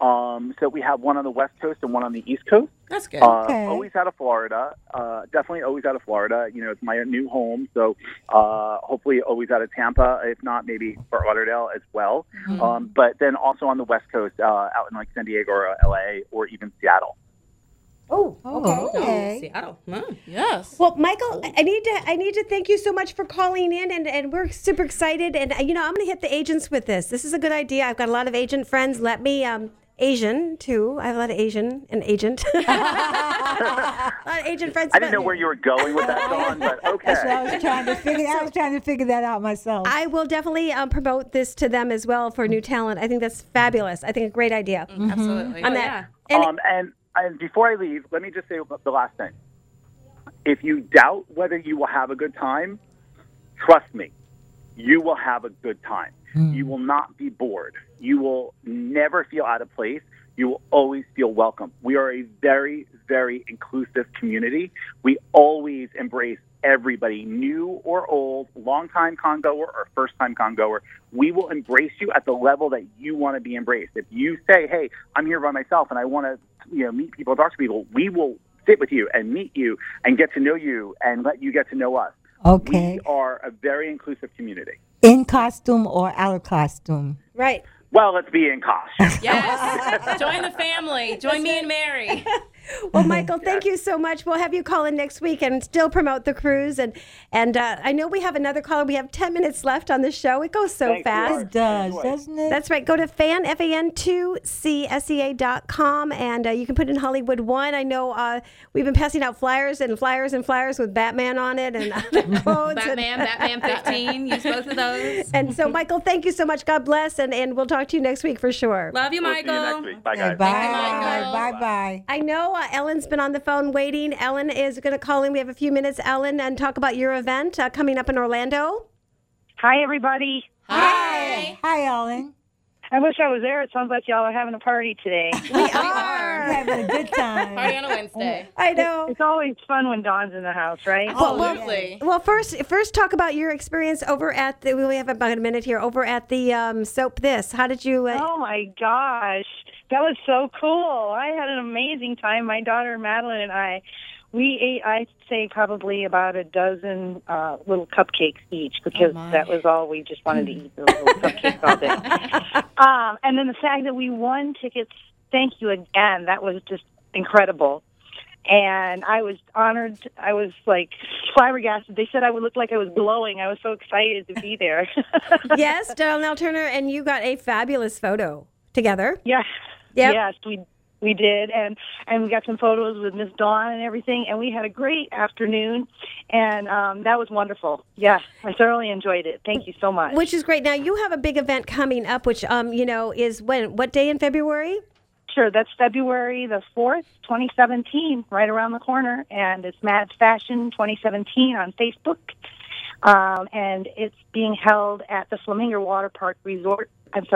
So we have one on the West Coast and one on the East Coast.
That's good.
Always out of Florida. Definitely always out of Florida. It's my new home. So hopefully always out of Tampa. If not, maybe Fort Lauderdale as well.
Mm-hmm.
But then also on the West Coast, out in like San Diego or LA or even Seattle.
Oh, okay.
Seattle.
Yes.
Well, Michael, I need to thank you so much for calling in, and we're super excited. And I'm going to hit the agents with this. This is a good idea. I've got a lot of agent friends. Let me Asian too. I have a lot of Asian and agent. A lot of agent friends.
I didn't know where you were going with that, Dawn, but okay.
That's what I was trying to figure. I was trying to figure that out myself.
I will definitely promote this to them as well for new talent. I think that's fabulous. I think a great idea.
Mm-hmm. Absolutely.
On that.
And before I leave, let me just say the last thing. If you doubt whether you will have a good time, trust me, you will have a good time. You will not be bored. You will never feel out of place. You will always feel welcome. We are a very, very inclusive community. We always embrace everybody, new or old, long-time congoer or first-time congoer. We will embrace you at the level that you want to be embraced. If you say, hey, I'm here by myself and I want to meet people, talk to people, we will sit with you and meet you and get to know you and let you get to know us.
Okay.
We are a very inclusive community.
In costume or out of costume?
Right.
Well, let's be in costume.
Yes. Join the family. Join me and Mary.
Well, Michael, thank you so much. We'll have you call in next week and still promote the cruise. And I know we have another caller. We have 10 minutes left on the show. It goes so fast.
It does, doesn't it?
That's right. Go to fan2csea.com and you can put in Hollywood 1. I know we've been passing out flyers and flyers and flyers with Batman on it and other quotes.
Batman 15. Use both of those.
And so, Michael, thank you so much. God bless. And we'll talk to you next week for sure.
Love you, Michael.
We'll see you next week. Bye, guys.
Bye.
I know Ellen's been on the phone waiting. Ellen is going to call in. We have a few minutes, Ellen, and talk about your event coming up in Orlando.
Hi, everybody.
Hi, Ellen.
I wish I was there. It sounds like y'all are having a party today.
We are
having a good time.
Party on a Wednesday.
I know.
It's always fun when Dawn's in the house, right?
Absolutely.
Well, first talk about your experience over at we only have about a minute here, over at the Soap This. How did you...
Oh, my gosh. That was so cool. I had an amazing time. My daughter Madeline and we ate, I'd say, probably about a dozen little cupcakes each because that was all we just wanted to eat, those little cupcakes all day. And then the fact that we won tickets, thank you again. That was just incredible. And I was honored. I was like flabbergasted. They said I would look like I was glowing. I was so excited to be there.
Yes, Donnell Turner, and you got a fabulous photo together.
Yes.
Yep.
Yes, we did, and we got some photos with Miss Dawn and everything, and we had a great afternoon, and that was wonderful. Yeah, I thoroughly enjoyed it. Thank you so much.
Which is great. Now, you have a big event coming up, which, is when? What day in February?
Sure, that's February the 4th, 2017, right around the corner, and it's Mad Fashion 2017 on Facebook, and it's being held at the Flamingo Water Park Resort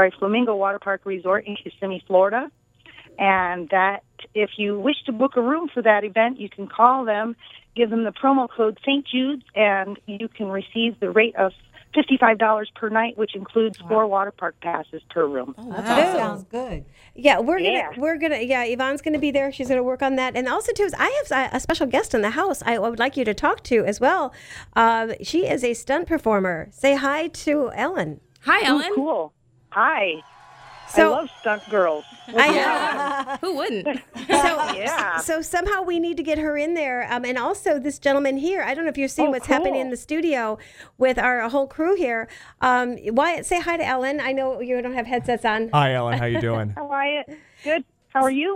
in Kissimmee, Florida. And that if you wish to book a room for that event, you can call them, give them the promo code St. Jude's, and you can receive the rate of $55 per night, which includes 4 water park passes per room.
Oh, that sounds good.
Yeah, Yvonne's gonna be there. She's gonna work on that. And also too, I have a special guest in the house I would like you to talk to as well. She is a stunt performer. Say hi to Ellen.
Hi, Ellen.
Oh, cool. Hi.
So,
I love stunt girls.
Who wouldn't?
So somehow we need to get her in there. And also this gentleman here, I don't know if you're seeing what's happening in the studio with our whole crew here. Wyatt, say hi to Ellen. I know you don't have headsets on.
Hi, Ellen. How you doing?
Hi, Wyatt. Good. How are you?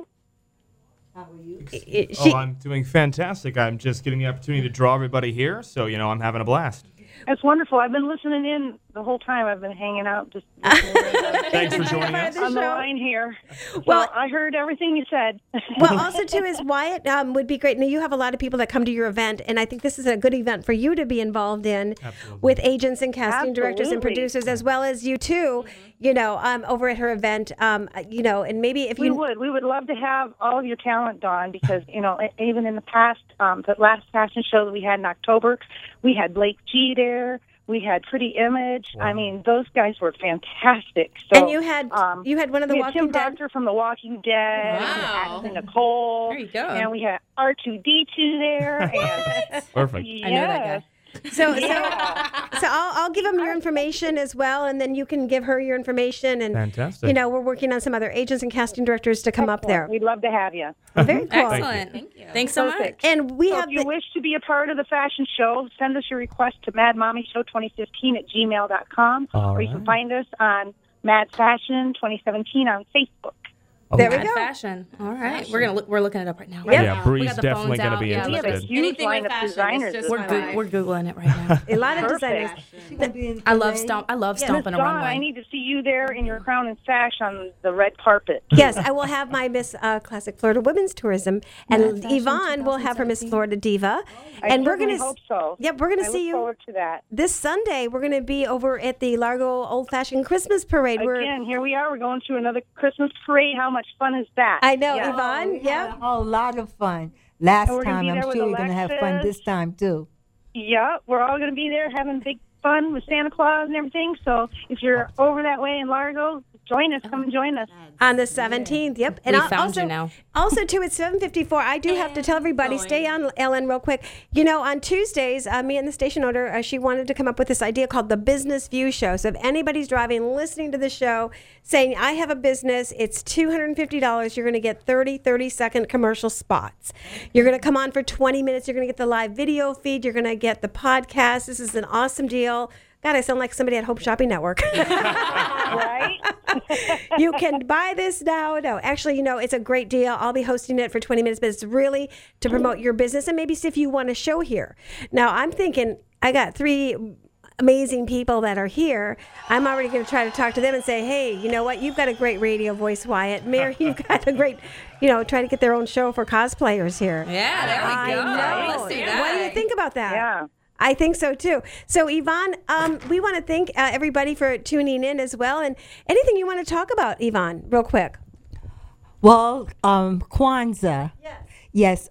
I'm doing fantastic. I'm just getting the opportunity to draw everybody here, so, I'm having a blast.
That's wonderful. I've been listening in the whole time. I've been hanging out, just
Thanks for joining us
on the line here.
Well,
I heard everything you said.
Well, also too is Wyatt would be great. Now you have a lot of people that come to your event, and I think this is a good event for you to be involved in.
Absolutely.
With agents and casting directors and producers, as well as you too. Over at her event. And maybe if
we would love to have all of your talent, Dawn, because even in the past, the last fashion show that we had in October, we had Blake G there. We had Pretty Image. Wow. I mean, those guys were fantastic. So,
and you had one of the Walking
Tim
Dead.
Proctor from The Walking Dead.
Wow.
And Nicole.
There you go.
And we had R2D2 there. And
perfect.
I know that guy.
So I'll give them your information as well, and then you can give her your information. And
fantastic.
We're working on some other agents and casting directors to come up there.
We'd love to have you.
Very cool.
Excellent. Thank you. Thanks so much.
And
if you wish to be a part of the fashion show, send us your request to madmommyshow2015@gmail.com, or you can find us on Mad Fashion 2017 on Facebook.
There we go.
Mad Fashion. All right, we're looking it up right now.
Yeah, Bree's definitely going to be
We have a
interested.
huge line of designers.
We're googling it right now.
A lot of designers.
I love stomping a
Dawn,
runway.
I need to see you there in your crown and sash on the red carpet.
Yes, I will have my Miss Classic Florida Women's Tourism, and Yvonne will have her Miss Florida Diva.
And we're going to hope so.
Yep, we're going to see you.
I look forward to that.
This Sunday, we're going to be over at the Largo Old Fashioned Christmas Parade.
Again, here we are. We're going to another Christmas parade. How much fun is that?
I know, Yvonne. Yeah.
A whole lot of fun. Last
we're
time, I'm sure we're going to have fun this time, too.
Yeah, we're all going to be there having big fun with Santa Claus and everything. So if you're over that way in Largo, join us. Come and join us.
On the 17th, yep.
And you now.
Also, too, it's 7:54. I do have to tell everybody, stay on, Ellen, real quick. On Tuesdays, me and the station owner, she wanted to come up with this idea called the Business View Show. So if anybody's driving, listening to the show, saying, I have a business, it's $250. You're going to get 30-second commercial spots. You're going to come on for 20 minutes. You're going to get the live video feed. You're going to get the podcast. This is an awesome deal. God, I sound like somebody at Hope Shopping Network.
Right?
You can buy this now. No, actually, it's a great deal. I'll be hosting it for 20 minutes, but it's really to promote your business and maybe see if you want a show here. Now, I'm thinking I got 3 amazing people that are here. I'm already going to try to talk to them and say, hey, you know what? You've got a great radio voice, Wyatt. Mary, you've got a great, try to get their own show for cosplayers here.
Yeah, there we go. Let's do that.
What do you think about that?
Yeah.
I think so, too. So, Yvonne, we want to thank everybody for tuning in as well. And anything you want to talk about, Yvonne, real quick?
Well, Kwanzaa. Yes.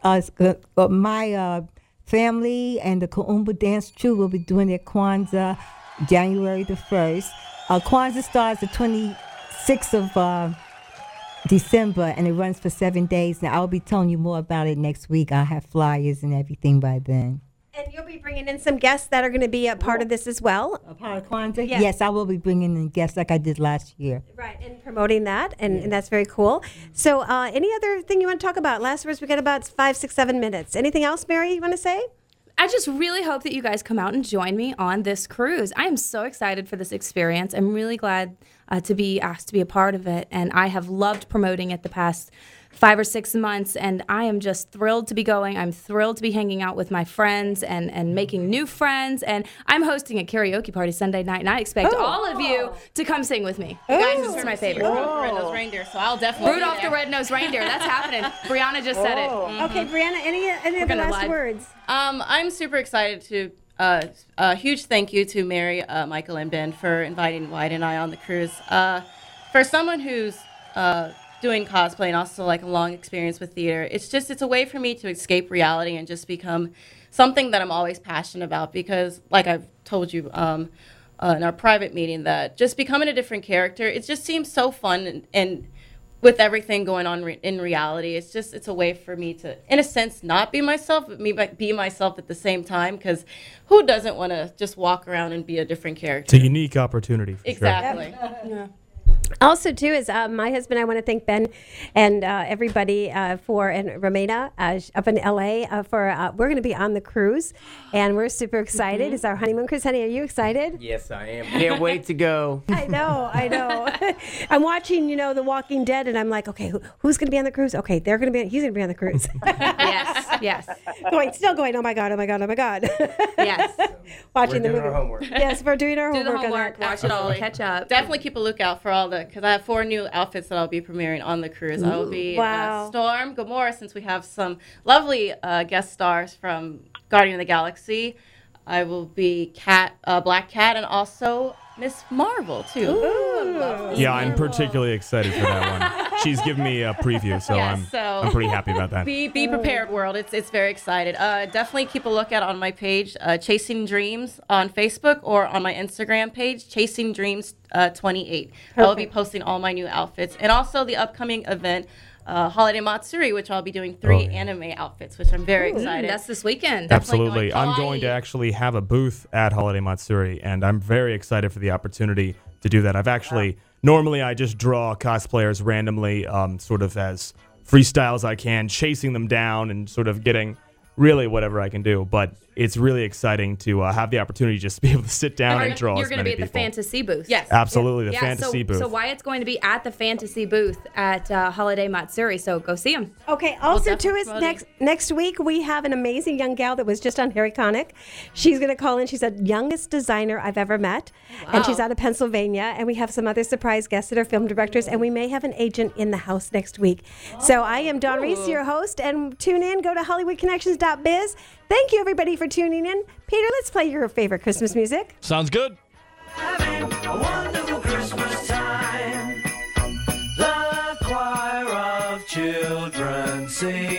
My family and the Kuumba Dance Troupe will be doing their Kwanzaa January the 1st. Kwanzaa starts the 26th of December, and it runs for 7 days. Now, I'll be telling you more about it next week. I'll have flyers and everything by then.
And you'll be bringing in some guests that are going to be a part of this as well.
A part of Kwanzaa?
Yes.
Yes, I will be bringing in guests like I did last year.
Right, and promoting that, and that's very cool. So any other thing you want to talk about? Last words, we got about 5, 6, 7 minutes. Anything else, Mary, you want to say?
I just really hope that you guys come out and join me on this cruise. I am so excited for this experience. I'm really glad to be asked to be a part of it, and I have loved promoting it the past 5 or 6 months, and I am just thrilled to be going. I'm thrilled to be hanging out with my friends and making new friends, and I'm hosting a karaoke party Sunday night, and I expect all of you to come sing with me. You guys, this is my favorite.
Rudolph the Red-Nosed Reindeer, so I'll definitely
Rudolph the Red-Nosed Reindeer, that's happening. Brianna just said it.
Okay, Brianna, any other last words?
I'm super excited to a huge thank you to Mary, Michael, and Ben for inviting Wyatt and I on the cruise. For someone who's doing cosplay and also like a long experience with theater, it's a way for me to escape reality and just become something that I'm always passionate about, because like I've told you in our private meeting, that just becoming a different character, it just seems so fun, and with everything going on in reality, it's a way for me to, in a sense, not be myself, but be myself at the same time, because who doesn't want to just walk around and be a different character?
It's a unique opportunity for
exactly.
sure.
Yeah. Also, too, is my husband. I want to thank Ben and everybody and Romena up in LA for we're going to be on the cruise, and we're super excited. It's our honeymoon cruise. Honey, are you excited?
Yes, I am. Can't wait to go.
I know. I'm watching, The Walking Dead, and I'm like, okay, who's going to be on the cruise? Okay, he's going to be on the cruise.
Yes.
Still going. Oh my God.
Yes.
Watching the movie.
We're doing our homework.
Yes, we're doing our homework.
Do the homework. Watch it all. Catch up.
Definitely keep a lookout for all because I have 4 new outfits that I'll be premiering on the cruise. I will be Storm, Gamora, since we have some lovely guest stars from Guardian of the Galaxy. I will be Black Cat, and also Miss Marvel too.
Yeah, I'm particularly excited for that one. She's given me a preview, so I'm pretty happy about that.
Be prepared, world. It's very excited. Definitely keep a lookout on my page, Chasing Dreams on Facebook, or on my Instagram page, Chasing Dreams 28. I will be posting all my new outfits, and also the upcoming event, Holiday Matsuri, which I'll be doing 3 anime outfits, which I'm very excited.
That's this weekend.
Absolutely. I'm going to actually have a booth at Holiday Matsuri, and I'm very excited for the opportunity to do that. I've actually, normally I just draw cosplayers randomly, sort of as freestyle as I can, chasing them down and sort of getting really whatever I can do. But it's really exciting to have the opportunity just to be able to sit down and draw
You're
as many people.
going to be at the Fantasy booth.
Yes.
Absolutely, the Fantasy booth.
So Wyatt's going to be at the Fantasy booth at Holiday Matsuri, so go see him.
Okay, also too is next week we have an amazing young gal that was just on Harry Connick. She's going to call in. She's the youngest designer I've ever met, and she's out of Pennsylvania, and we have some other surprise guests that are film directors, and we may have an agent in the house next week. So I am Dawn Reese, your host, and tune in, go to HollywoodConnections.biz. Thank you, everybody, for tuning in. Peter, let's play your favorite Christmas music.
Sounds good.
Having a wonderful Christmas time. The choir of children sing.